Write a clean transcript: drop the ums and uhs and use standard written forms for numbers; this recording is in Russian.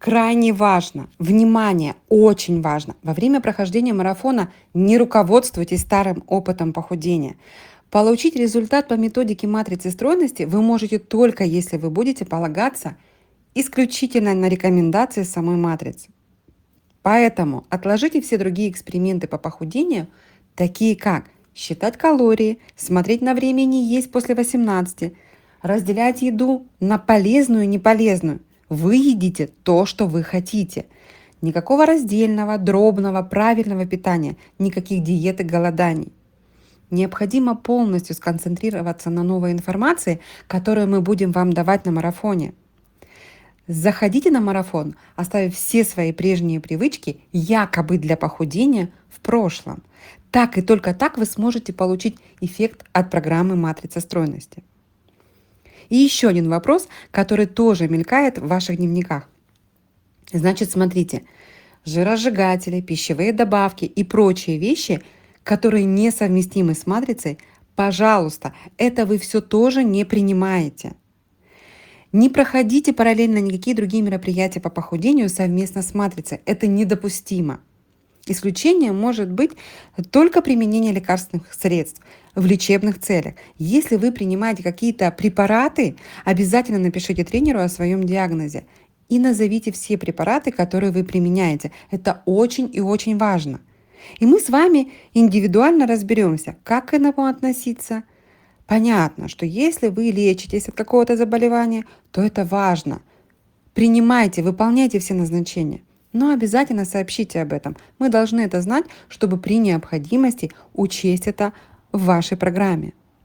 Крайне важно, внимание, очень важно. Во время прохождения марафона не руководствуйтесь старым опытом похудения. Получить результат по методике матрицы стройности вы можете только если вы будете полагаться исключительно на рекомендации самой матрицы. Поэтому отложите все другие эксперименты по похудению, такие как считать калории, смотреть на время и не есть после 18, разделять еду на полезную и неполезную. Вы едите то, что вы хотите. Никакого раздельного, дробного, правильного питания, никаких диет и голоданий. Необходимо полностью сконцентрироваться на новой информации, которую мы будем вам давать на марафоне. Заходите на марафон, оставив все свои прежние привычки, якобы для похудения, в прошлом. Так и только так вы сможете получить эффект от программы «Матрица стройности». И еще один вопрос, который тоже мелькает в ваших дневниках. Значит, смотрите, жиросжигатели, пищевые добавки и прочие вещи, которые несовместимы с матрицей, пожалуйста, это вы все тоже не принимаете. Не проходите параллельно никакие другие мероприятия по похудению совместно с матрицей. Это недопустимо. Исключением может быть только применение лекарственных средств в лечебных целях. Если вы принимаете какие-то препараты, обязательно напишите тренеру о своем диагнозе и назовите все препараты, которые вы применяете. Это очень и очень важно. И мы с вами индивидуально разберемся, как к этому относиться. Понятно, что если вы лечитесь от какого-то заболевания, то это важно. Принимайте, выполняйте все назначения. Но обязательно сообщите об этом. Мы должны это знать, чтобы при необходимости учесть это в вашей программе.